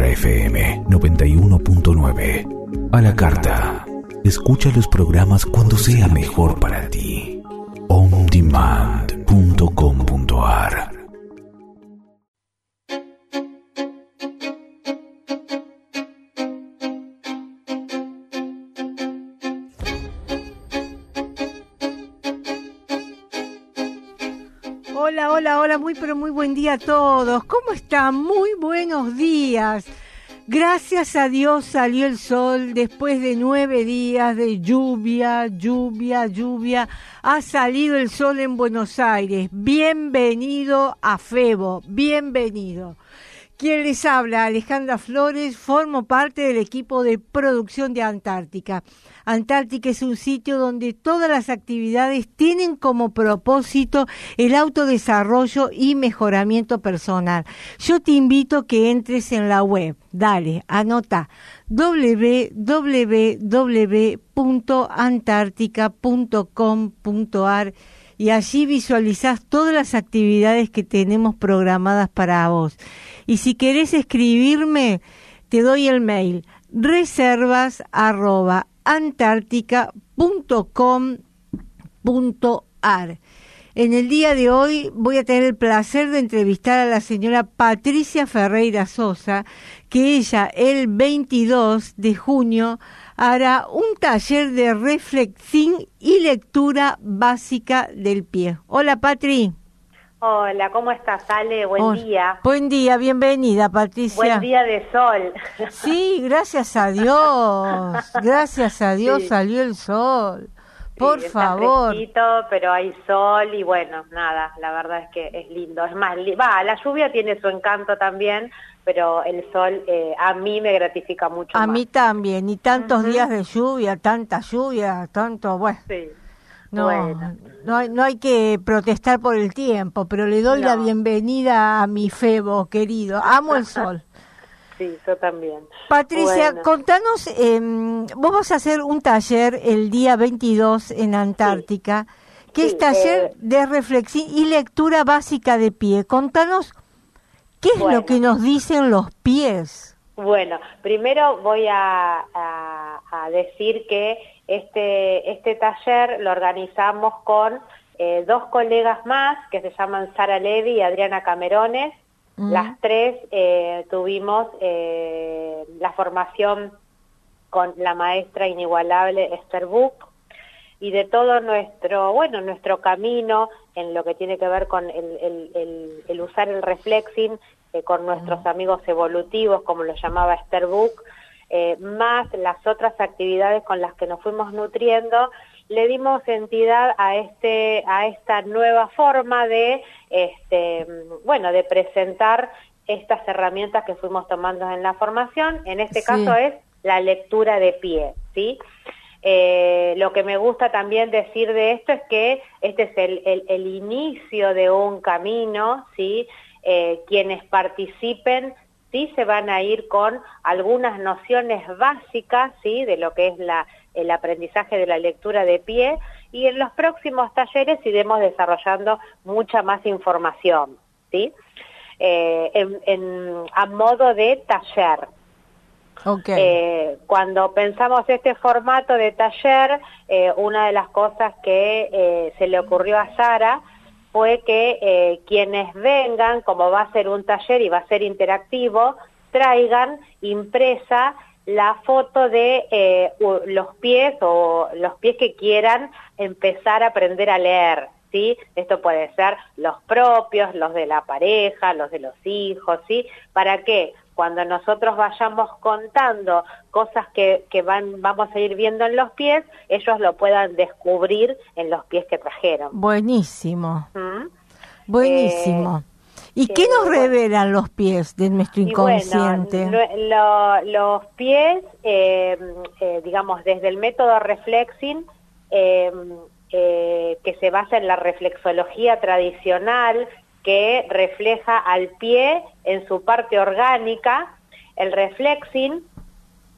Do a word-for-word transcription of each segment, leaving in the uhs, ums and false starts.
F M noventa y uno punto nueve. A la carta. Escucha los programas cuando sea mejor para ti. on demand punto com punto a r. Hola, hola, hola, muy pero muy buen día a todos. ¿Cómo están? Muy buenos días. Gracias a Dios salió el sol después de nueve días de lluvia, lluvia, lluvia. Ha salido el sol en Buenos Aires. Bienvenido a Febo, bienvenido. Quien les habla, Alejandra Flores, formo parte del equipo de producción de Antártica. Antártica es un sitio donde todas las actividades tienen como propósito el autodesarrollo y mejoramiento personal. Yo te invito a que entres en la web. Dale, anota doble u doble u doble u punto antártica punto com punto a r y allí visualizás todas las actividades que tenemos programadas para vos. Y si querés escribirme, te doy el mail reservas arroba antártica punto com punto a r. En el día de hoy voy a tener el placer de entrevistar a la señora Patricia Ferreira Sosa, que ella el veintidós de junio hará un taller de reflexión y lectura básica del pie. Hola, Patri. Hola, ¿cómo estás, Ale? Buen Hola. día. Buen día, bienvenida, Patricia. Buen día de sol. Sí, gracias a Dios, gracias a Dios Sí. Salió el sol. Por sí, está favor. fresquito, pero hay sol y bueno, nada, la verdad es que es lindo. Es más, li- va, la lluvia tiene su encanto también, pero el sol eh, a mí me gratifica mucho A más. mí también, y tantos Ujú. días de lluvia, tanta lluvia, tanto, bueno. Sí. No, Bueno. no, hay, no hay que protestar por el tiempo, pero le doy No. la bienvenida a mi Febo, querido. Amo el sol. Sí, yo también. Patricia, Bueno. contanos, eh, vos vas a hacer un taller el día veintidós en Antártica, que Sí, es taller eh, de reflexión y lectura básica de pie. Contanos, ¿qué es Bueno. lo que nos dicen los pies? Bueno, primero voy a, a, a decir que este, este taller lo organizamos con eh, dos colegas más que se llaman Sara Levy y Adriana Camerones. Mm. Las tres eh, tuvimos eh, la formación con la maestra inigualable Esther Buch, y de todo nuestro, bueno, nuestro camino en lo que tiene que ver con el, el, el, el usar el reflexing eh, con nuestros amigos evolutivos, como lo llamaba Esther Buch, eh, más las otras actividades con las que nos fuimos nutriendo, le dimos entidad a este, a esta nueva forma de, este, bueno, de presentar estas herramientas que fuimos tomando en la formación. En este Sí. caso es la lectura de pie, ¿sí? Eh, lo que me gusta también decir de esto es que este es el, el, el inicio de un camino, ¿sí? Eh, quienes participen sí se van a ir con algunas nociones básicas, ¿sí? De lo que es la, el aprendizaje de la lectura de pie, y en los próximos talleres iremos desarrollando mucha más información, ¿sí? Eh, en, en, a modo de taller. Okay. Eh, cuando pensamos este formato de taller, eh, una de las cosas que eh, se le ocurrió a Sara fue que eh, quienes vengan, como va a ser un taller y va a ser interactivo, traigan impresa la foto de eh, los pies o los pies que quieran empezar a aprender a leer, ¿sí? Esto puede ser los propios, los de la pareja, los de los hijos, ¿sí? ¿Para qué? Cuando nosotros vayamos contando cosas que, que van, vamos a ir viendo en los pies, ellos lo puedan descubrir en los pies que trajeron. Buenísimo, ¿Mm? buenísimo. Eh, ¿Y qué eh, nos bueno. revelan los pies de nuestro Y bueno, inconsciente? lo- lo- los pies, eh, eh, digamos, desde el método reflexing, eh, eh, que se basa en la reflexología tradicional, que refleja al pie en su parte orgánica, el reflexing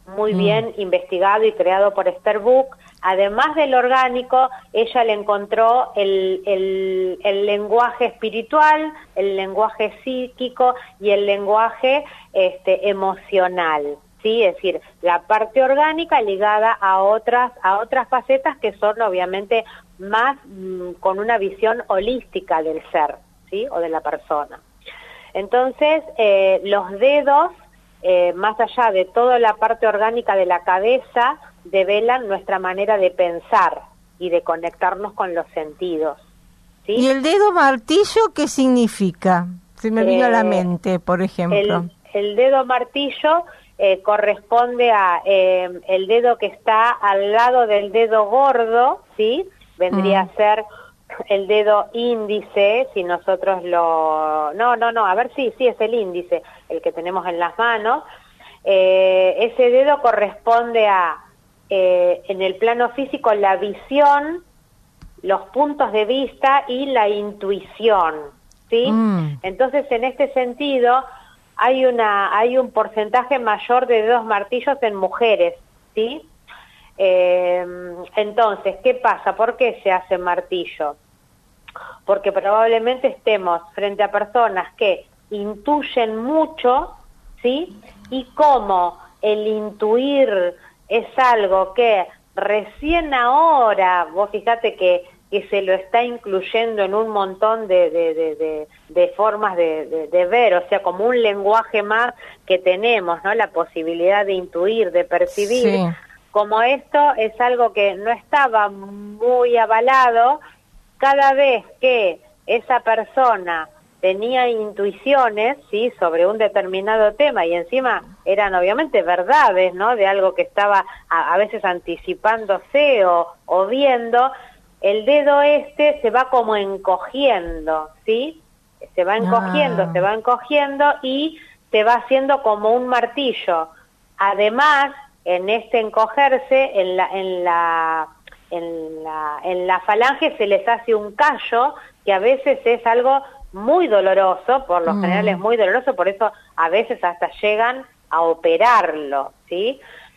muy Mm. bien investigado y creado por Esther Buck. Además del orgánico, ella le encontró el, el, el lenguaje espiritual, el lenguaje psíquico y el lenguaje este, emocional, ¿sí? Es decir, la parte orgánica ligada a otras, a otras facetas que son obviamente más mmm, con una visión holística del ser, ¿sí? O de la persona. Entonces, eh, los dedos, eh, más allá de toda la parte orgánica de la cabeza, develan nuestra manera de pensar y de conectarnos con los sentidos, ¿sí? ¿Y el dedo martillo qué significa? Se me vino eh, a la mente, por ejemplo. El, el dedo martillo eh, corresponde a eh, el dedo que está al lado del dedo gordo, ¿sí? Vendría mm. a ser el dedo índice, si nosotros lo... No, no, no, a ver, sí, sí, es el índice, el que tenemos en las manos. Eh, ese dedo corresponde a, eh, en el plano físico, la visión, los puntos de vista y la intuición, ¿sí? Mm. Entonces, en este sentido, hay una hay un porcentaje mayor de dedos martillos en mujeres, ¿sí? Eh, entonces, ¿qué pasa? ¿Por qué se hace martillo? Porque probablemente estemos frente a personas que intuyen mucho, ¿sí? Y como el intuir es algo que recién ahora, vos fíjate que, que se lo está incluyendo en un montón de, de, de, de, de formas de, de, de ver, o sea, como un lenguaje más que tenemos, ¿no? La posibilidad de intuir, de percibir. Sí. Como esto es algo que no estaba muy avalado, cada vez que esa persona tenía intuiciones, ¿sí? Sobre un determinado tema, y encima eran obviamente verdades, ¿no? De algo que estaba a, a veces anticipándose o, o viendo, el dedo este se va como encogiendo, ¿sí? Se va encogiendo, ah. se va encogiendo y se va haciendo como un martillo. Además, en este encogerse, en la, en la, en la, en la falange se les hace un callo, que a veces es algo muy doloroso, por lo mm. general es muy doloroso, por eso a veces hasta llegan a operarlo, ¿sí?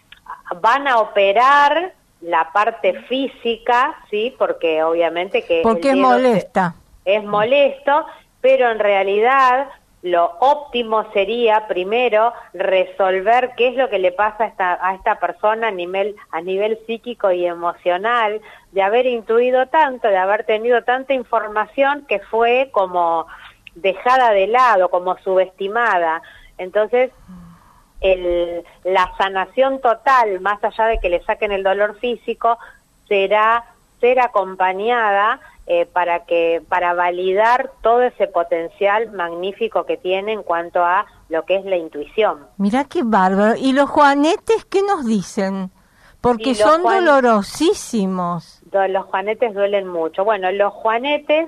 Van a operar la parte física, ¿sí? Porque obviamente que... Porque es molesta. Es molesto, pero en realidad lo óptimo sería primero resolver qué es lo que le pasa a esta, a esta persona a nivel, a nivel psíquico y emocional, de haber intuido tanto, de haber tenido tanta información que fue como dejada de lado, como subestimada. Entonces, el, la sanación total, más allá de que le saquen el dolor físico, será ser acompañada Eh, para que para validar todo ese potencial magnífico que tiene en cuanto a lo que es la intuición. Mirá qué bárbaro. ¿Y los juanetes qué nos dicen? Porque son juan... dolorosísimos. Los juanetes duelen mucho. Bueno, los juanetes,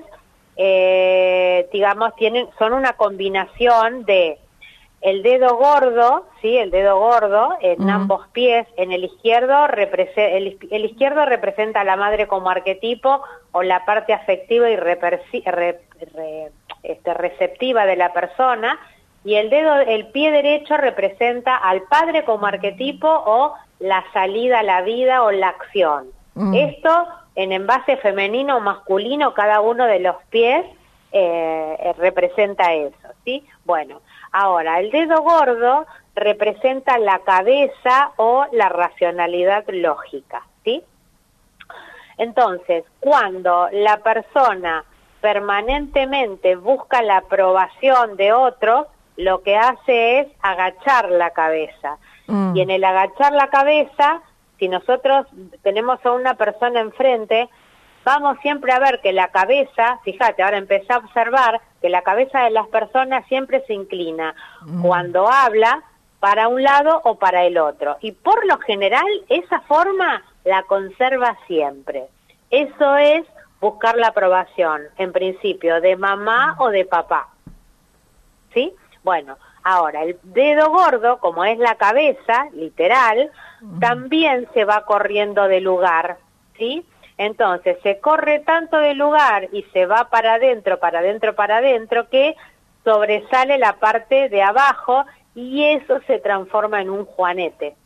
eh, digamos, tienen son una combinación de el dedo gordo, sí, el dedo gordo en mm. ambos pies. En el izquierdo represe- el, el izquierdo representa a la madre como arquetipo o la parte afectiva y reperci- re- re- este, receptiva de la persona, y el dedo, el pie derecho representa al padre como arquetipo o la salida a la vida o la acción. Mm. Esto en envase femenino o masculino, cada uno de los pies eh, representa eso, ¿sí? Bueno, ahora, el dedo gordo representa la cabeza o la racionalidad lógica, ¿sí? Entonces, cuando la persona permanentemente busca la aprobación de otros, lo que hace es agachar la cabeza. Mm. Y en el agachar la cabeza, si nosotros tenemos a una persona enfrente, vamos siempre a ver que la cabeza, fíjate, ahora empecé a observar que la cabeza de las personas siempre se inclina mm. cuando habla para un lado o para el otro. Y por lo general, esa forma la conserva siempre. Eso es buscar la aprobación, en principio, de mamá mm. o de papá. ¿Sí? Bueno, ahora, el dedo gordo, como es la cabeza, literal, mm. también se va corriendo de lugar, ¿sí? Entonces, se corre tanto de lugar y se va para adentro, para adentro, para adentro, que sobresale la parte de abajo y eso se transforma en un juanete.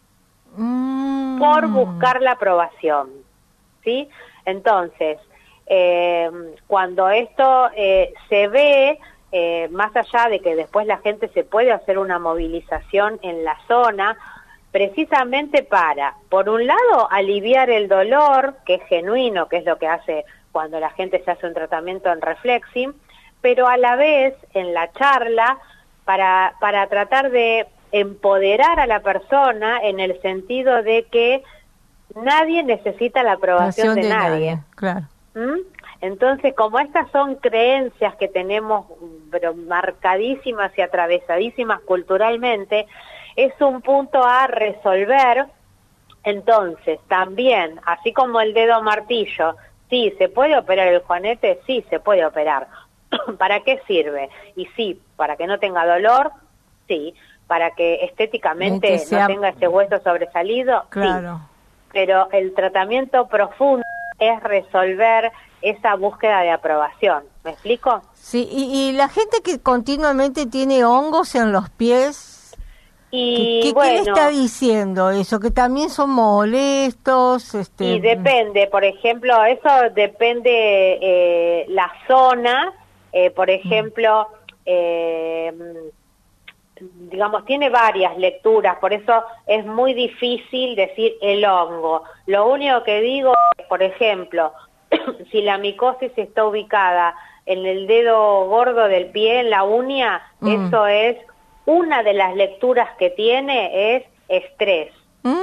Mm. por buscar la aprobación, ¿sí? Entonces, eh, cuando esto eh, se ve, eh, más allá de que después la gente se puede hacer una movilización en la zona, precisamente para, por un lado, aliviar el dolor, que es genuino, que es lo que hace cuando la gente se hace un tratamiento en Reflexim, pero a la vez, en la charla, para, para tratar de empoderar a la persona en el sentido de que nadie necesita la aprobación de, de nadie. nadie. Claro. ¿Mm? Entonces, como estas son creencias que tenemos pero marcadísimas y atravesadísimas culturalmente, es un punto a resolver. Entonces, también, así como el dedo martillo, sí, ¿se puede operar el juanete? Sí, se puede operar. ¿Para qué sirve? Y sí, para que no tenga dolor, sí. Para que estéticamente que sea... no tenga ese hueso sobresalido, claro. Sí. Pero el tratamiento profundo es resolver esa búsqueda de aprobación. ¿Me explico? Sí, y, y la gente que continuamente tiene hongos en los pies, y ¿qué, qué, bueno, ¿qué le está diciendo eso? Que también son molestos. Este... Y depende, por ejemplo, eso depende eh, la zona, eh, por ejemplo, eh, digamos, tiene varias lecturas, por eso es muy difícil decir el hongo. Lo único que digo es, por ejemplo, si la micosis está ubicada en el dedo gordo del pie, en la uña, mm. eso es, una de las lecturas que tiene es estrés.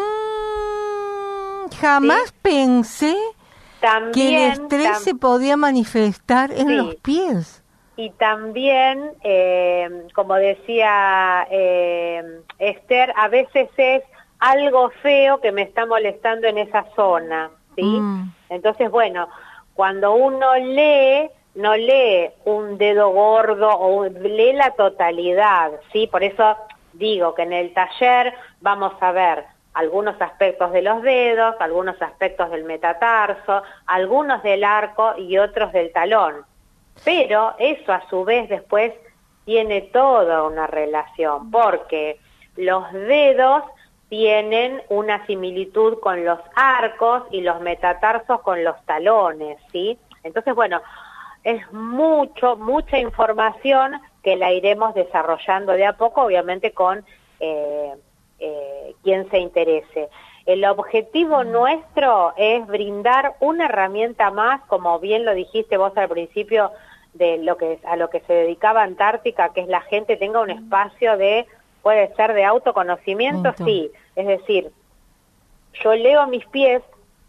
Mm, jamás ¿Sí? pensé también, que el estrés tam se podía manifestar en sí. los pies. Y también, eh, como decía eh, Esther, a veces es algo feo que me está molestando en esa zona, ¿sí? Mm. Entonces, bueno, cuando uno lee, no lee un dedo gordo, o un, lee la totalidad, ¿sí? Por eso digo que en el taller vamos a ver algunos aspectos de los dedos, algunos aspectos del metatarso, algunos del arco y otros del talón. Pero eso a su vez después tiene toda una relación, porque los dedos tienen una similitud con los arcos y los metatarsos con los talones, ¿sí? Entonces, bueno, es mucho, mucha información que la iremos desarrollando de a poco, obviamente con eh, eh, quien se interese. El objetivo nuestro es brindar una herramienta más, como bien lo dijiste vos al principio, de lo que a lo que se dedicaba Antártica, que es la gente tenga un espacio de, puede ser de autoconocimiento, Punto. sí, es decir, yo leo mis pies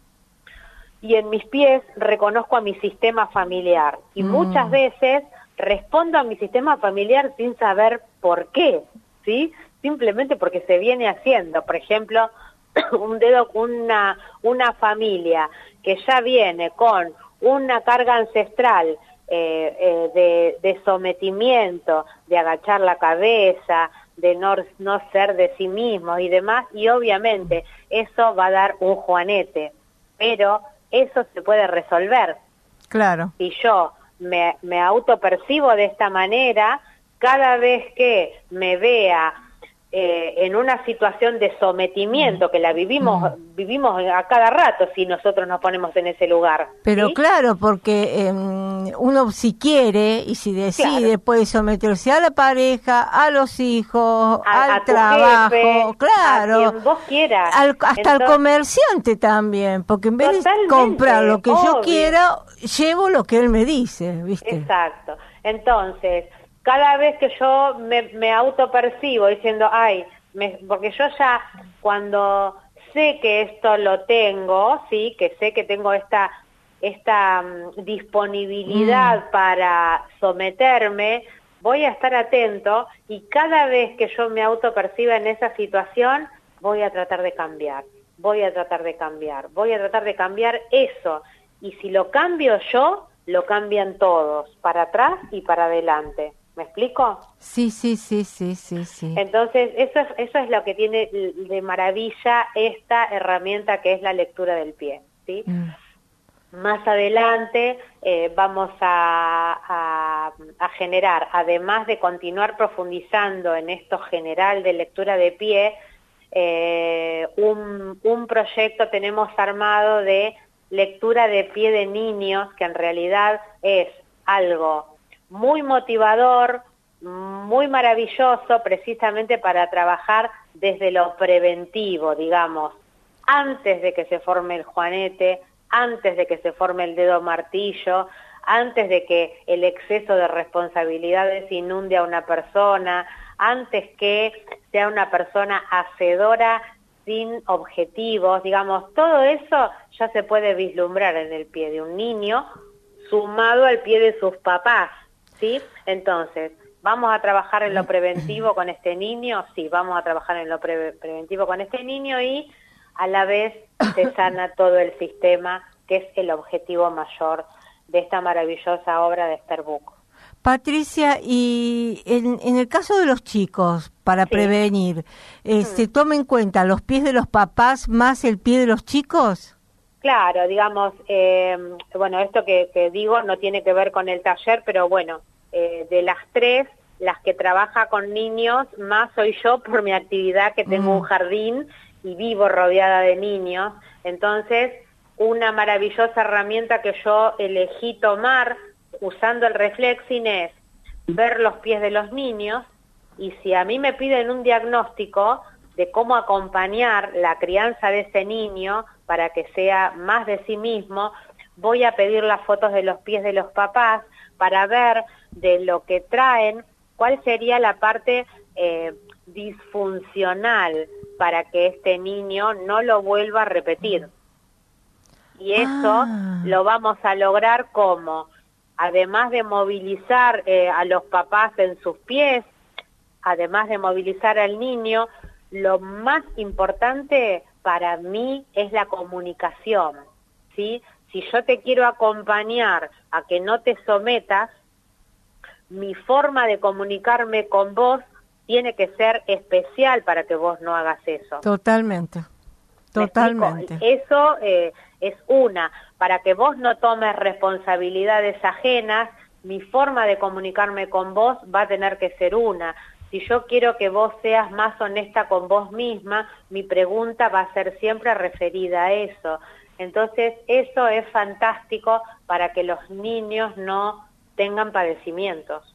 y en mis pies reconozco a mi sistema familiar y mm. muchas veces respondo a mi sistema familiar sin saber por qué, ¿sí? Simplemente porque se viene haciendo. Por ejemplo, un dedo, una, una familia que ya viene con una carga ancestral eh, eh, de, de sometimiento, de agachar la cabeza, de no, no ser de sí mismos y demás, y obviamente eso va a dar un juanete, pero eso se puede resolver. Claro. Si yo me, me autopercibo de esta manera, cada vez que me vea Eh, en una situación de sometimiento, que la vivimos mm. vivimos a cada rato si nosotros nos ponemos en ese lugar. Pero ¿sí? claro, porque eh, uno si quiere y si decide claro. puede someterse a la pareja, a los hijos, a, al a trabajo, jefe, claro, a quien vos quieras. Al, hasta Entonces, al comerciante también, porque en vez de comprar lo que obvio. yo quiera, llevo lo que él me dice, ¿viste? Exacto. Entonces, cada vez que yo me, me autopercibo diciendo, ay, me, porque yo ya cuando sé que esto lo tengo, sí, que sé que tengo esta, esta um, disponibilidad mm. para someterme, voy a estar atento y cada vez que yo me autoperciba en esa situación, voy a tratar de cambiar, voy a tratar de cambiar, voy a tratar de cambiar eso. Y si lo cambio yo, lo cambian todos, para atrás y para adelante. ¿Me explico? Sí, sí, sí, sí, sí, sí. Entonces, eso es, eso es lo que tiene de maravilla esta herramienta que es la lectura del pie, ¿sí? Mm. Más adelante eh, vamos a, a, a generar, además de continuar profundizando en esto general de lectura de pie, eh, un, un proyecto tenemos armado de lectura de pie de niños, que en realidad es algo muy motivador, muy maravilloso, precisamente para trabajar desde lo preventivo, digamos, antes de que se forme el juanete, antes de que se forme el dedo martillo, antes de que el exceso de responsabilidades inunde a una persona, antes que sea una persona hacedora sin objetivos, digamos, todo eso ya se puede vislumbrar en el pie de un niño sumado al pie de sus papás, ¿sí? Entonces, ¿vamos a trabajar en lo preventivo con este niño? Sí, vamos a trabajar en lo pre- preventivo con este niño y a la vez se sana todo el sistema, que es el objetivo mayor de esta maravillosa obra de Esther Bucco. Patricia, y en, en el caso de los chicos, para Sí. prevenir, eh, Mm. ¿se toma en cuenta los pies de los papás más el pie de los chicos? Claro, digamos, eh, bueno, esto que, que digo no tiene que ver con el taller, pero bueno, eh, de las tres, las que trabaja con niños, más soy yo por mi actividad, que tengo Mm. un jardín y vivo rodeada de niños. Entonces, una maravillosa herramienta que yo elegí tomar usando el reflexing es ver los pies de los niños, y si a mí me piden un diagnóstico de cómo acompañar la crianza de ese niño para que sea más de sí mismo, voy a pedir las fotos de los pies de los papás para ver de lo que traen, cuál sería la parte eh, disfuncional para que este niño no lo vuelva a repetir. Y eso Ah. lo vamos a lograr como, además de movilizar eh, a los papás en sus pies, además de movilizar al niño, lo más importante para mí es la comunicación, ¿sí? Si yo te quiero acompañar a que no te sometas, mi forma de comunicarme con vos tiene que ser especial para que vos no hagas eso. Totalmente, ¿Me totalmente. explico? Eso eh, es una, para que vos no tomes responsabilidades ajenas, mi forma de comunicarme con vos va a tener que ser una. Si yo quiero que vos seas más honesta con vos misma, mi pregunta va a ser siempre referida a eso. Entonces, eso es fantástico para que los niños no tengan padecimientos.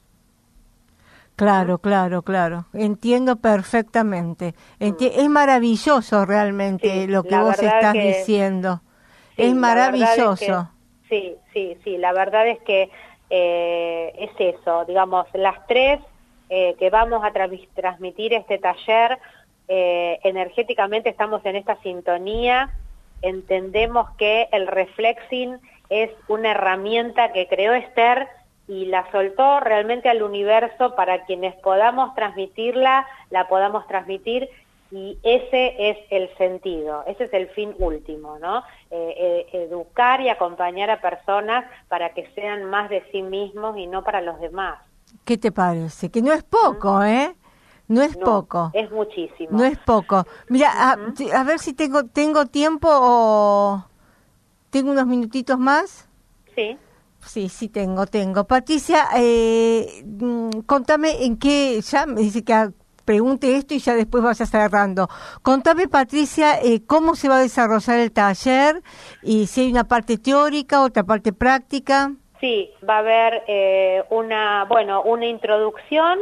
Claro, claro, claro. Entiendo perfectamente. Enti- Es maravilloso realmente Sí, lo que la vos verdad estás que- diciendo. Sí, es la verdad maravilloso. es que- sí, sí, sí, la verdad es que eh, es eso, digamos, las tres eh, que vamos a tra- transmitir este taller, eh, energéticamente estamos en esta sintonía, entendemos que el reflexing es una herramienta que creó Esther y la soltó realmente al universo para quienes podamos transmitirla, la podamos transmitir, y ese es el sentido, ese es el fin último, ¿no? Eh, eh, educar y acompañar a personas para que sean más de sí mismos y no para los demás. ¿Qué te parece? Que no es poco, ¿eh? No es No, poco. es muchísimo. No es poco. Mira, a, Ujú. a ver si tengo tengo tiempo o tengo unos minutitos más. Sí. Sí, sí tengo, tengo. Patricia, eh, mm, contame en qué, ya me dice que ah, pregunte esto y ya después vaya cerrando. Contame, Patricia, eh, cómo se va a desarrollar el taller y si hay una parte teórica, otra parte práctica. Sí, va a haber eh, una, bueno, una introducción,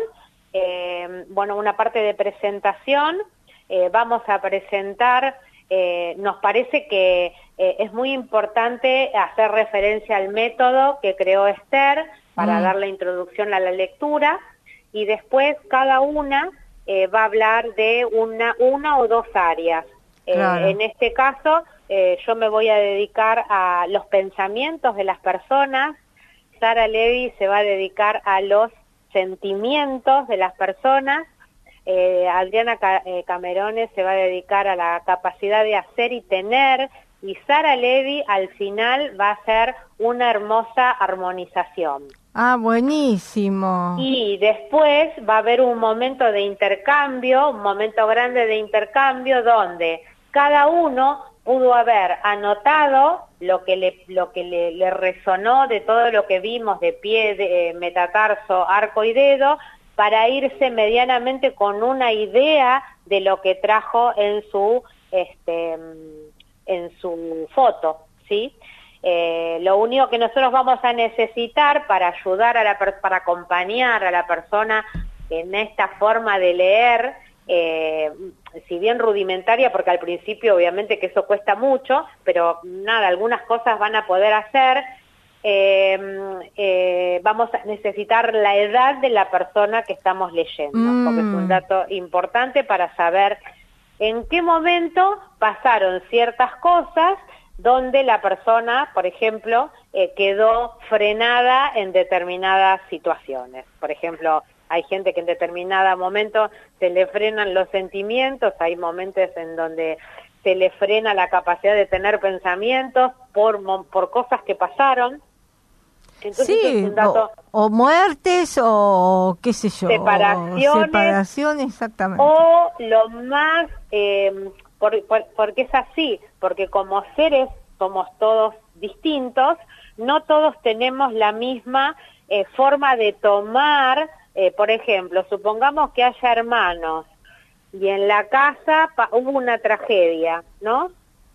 eh, bueno, una parte de presentación. Eh, vamos a presentar, eh, nos parece que eh, es muy importante hacer referencia al método que creó Esther para Mm. dar la introducción a la lectura, y después cada una eh, va a hablar de una, una o dos áreas. Eh, Claro. En este caso, eh, yo me voy a dedicar a los pensamientos de las personas. Sara Levy se va a dedicar a los sentimientos de las personas. Eh, Adriana Ca- eh, Camerone se va a dedicar a la capacidad de hacer y tener, y Sara Levy al final va a hacer una hermosa armonización. Ah, buenísimo. Y después va a haber un momento de intercambio, un momento grande de intercambio, donde cada uno pudo haber anotado lo que le, lo que le, le resonó de todo lo que vimos de pie, de, eh, metatarso, arco y dedo, para irse medianamente con una idea de lo que trajo en su este en su foto, ¿sí? Eh, lo único que nosotros vamos a necesitar para ayudar a la para acompañar a la persona en esta forma de leer, eh, si bien rudimentaria, porque al principio obviamente que eso cuesta mucho, pero nada, algunas cosas van a poder hacer. Eh, eh, vamos a necesitar la edad de la persona que estamos leyendo, mm. porque es un dato importante para saber en qué momento pasaron ciertas cosas donde la persona, por ejemplo, eh, quedó frenada en determinadas situaciones. Por ejemplo, hay gente que en determinado momento se le frenan los sentimientos, hay momentos en donde se le frena la capacidad de tener pensamientos por, por cosas que pasaron. Entonces, sí, es un dato, o, o muertes o qué sé yo, separaciones, separaciones, exactamente. O lo más, eh, por, por, porque es así, porque como seres somos todos distintos, no todos tenemos la misma eh, forma de tomar, eh, por ejemplo, supongamos que haya hermanos y en la casa pa, hubo una tragedia, ¿no?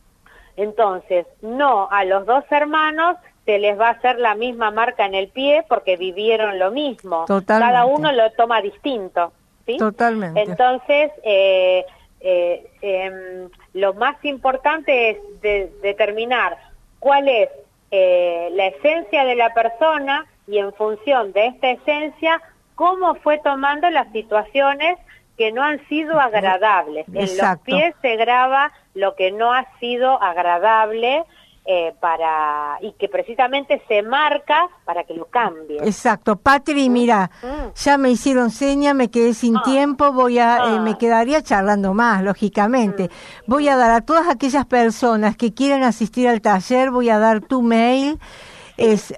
Entonces, no a los dos hermanos se les va a hacer la misma marca en el pie porque vivieron lo mismo. Totalmente. Cada uno lo toma distinto, ¿sí? Totalmente. Entonces, eh, eh, eh, lo más importante es de, determinar cuál es eh, la esencia de la persona y en función de esta esencia, cómo fue tomando las situaciones que no han sido agradables. Exacto. En los pies se graba lo que no ha sido agradable, Eh, para y que precisamente se marca para que lo cambie. Exacto. Patri, mira, mm. ya me hicieron seña, me quedé sin ah. tiempo, voy a, ah. eh, me quedaría charlando más, lógicamente. Mm. Voy a dar a todas aquellas personas que quieran asistir al taller, voy a dar tu mail, es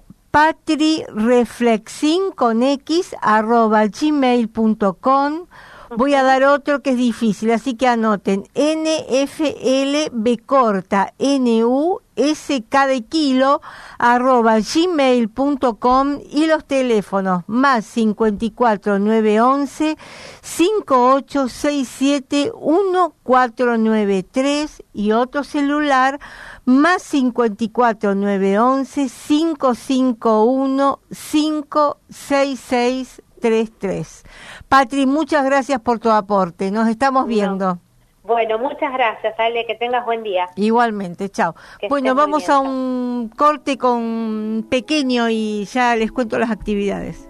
patrireflexin con x arroba gmail punto com. Voy a dar otro que es difícil, así que anoten, nflb corta, nu, sk de kilo, arroba gmail punto com y los teléfonos más cincuenta y cuatro, nueve once, cincuenta y ocho sesenta y siete, catorce noventa y tres y otro celular más cincuenta y cuatro, nueve once, cinco cinco uno, cinco seis seis tres tres. Patri, muchas gracias por tu aporte. Nos estamos viendo. No. Bueno, muchas gracias, Ale, que tengas buen día. Igualmente, chao. Que bueno, vamos bien, a un corte con pequeño y ya les cuento las actividades.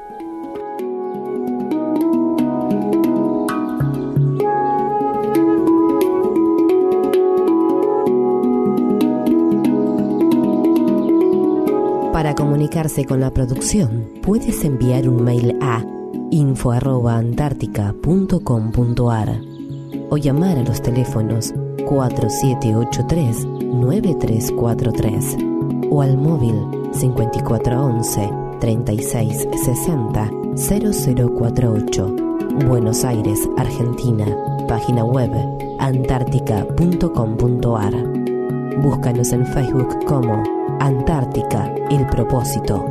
Para comunicarse con la producción, puedes enviar un mail a info arroba antártica punto com punto ar o llamar a los teléfonos cuatro siete ocho tres, nueve tres cuatro tres o al móvil cincuenta y cuatro once, treinta y seis sesenta, cero cero cuarenta y ocho. Buenos Aires, Argentina. Página web antártica punto com punto ar. Búscanos en Facebook como Antártica, el propósito.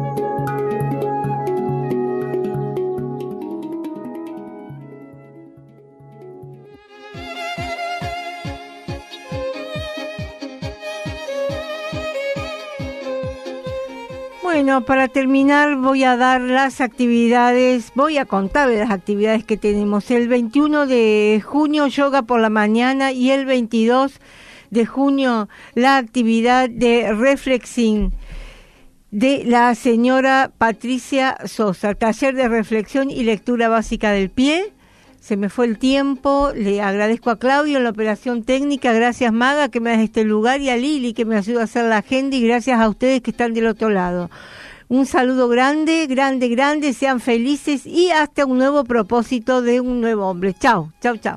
Bueno, para terminar voy a dar las actividades, voy a contarles las actividades que tenemos. El veintiuno de junio, yoga por la mañana, y el veintidós de junio, la actividad de reflexión de la señora Patricia Sosa, taller de reflexión y lectura básica del pie. Se me fue el tiempo, le agradezco a Claudio en la operación técnica, gracias Maga que me da este lugar y a Lili que me ayuda a hacer la agenda y gracias a ustedes que están del otro lado. Un saludo grande, grande, grande, sean felices y hasta un nuevo propósito de un nuevo hombre. Chao, chao, chao.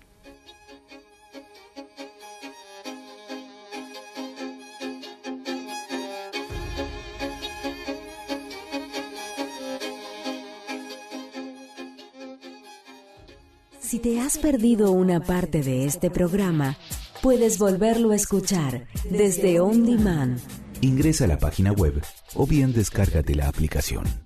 Si te has perdido una parte de este programa, puedes volverlo a escuchar desde On Demand. Ingresa a la página web o bien descárgate la aplicación.